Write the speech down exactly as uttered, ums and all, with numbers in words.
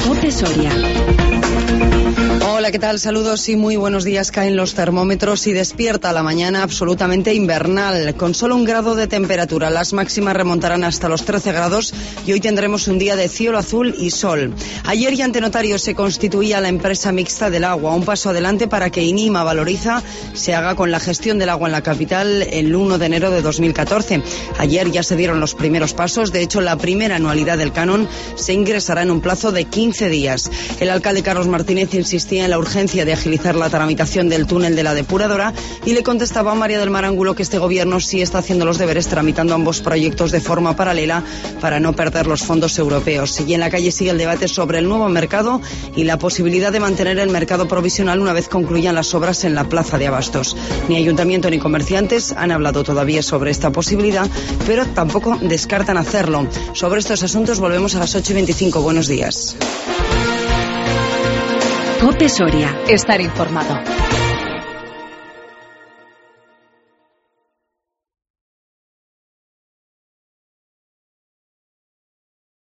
COPE Soria. Hola, ¿qué tal? Saludos y muy buenos días. Caen los termómetros y despierta la mañana absolutamente invernal, con solo un grado de temperatura. Las máximas remontarán hasta los trece grados y hoy tendremos un día de cielo azul y sol. Ayer y ante notario se constituía la empresa mixta del agua, un paso adelante para que INIMA Valoriza se haga con la gestión del agua en la capital el uno de enero de dos mil catorce. Ayer ya se dieron los primeros pasos. De hecho, la primera anualidad del canon se ingresará en un plazo de quince días. El alcalde Carlos Martínez insistía en la urgencia de agilizar la tramitación del túnel de la depuradora y le contestaba a María del Mar Ángulo que este gobierno sí está haciendo los deberes tramitando ambos proyectos de forma paralela para no perder los fondos europeos. Y en la calle sigue el debate sobre el nuevo mercado y la posibilidad de mantener el mercado provisional una vez concluyan las obras en la plaza de Abastos. Ni ayuntamiento ni comerciantes han hablado todavía sobre esta posibilidad, pero tampoco descartan hacerlo. Sobre estos asuntos volvemos a las ocho y veinticinco. Buenos días. COPE Soria. Estar informado.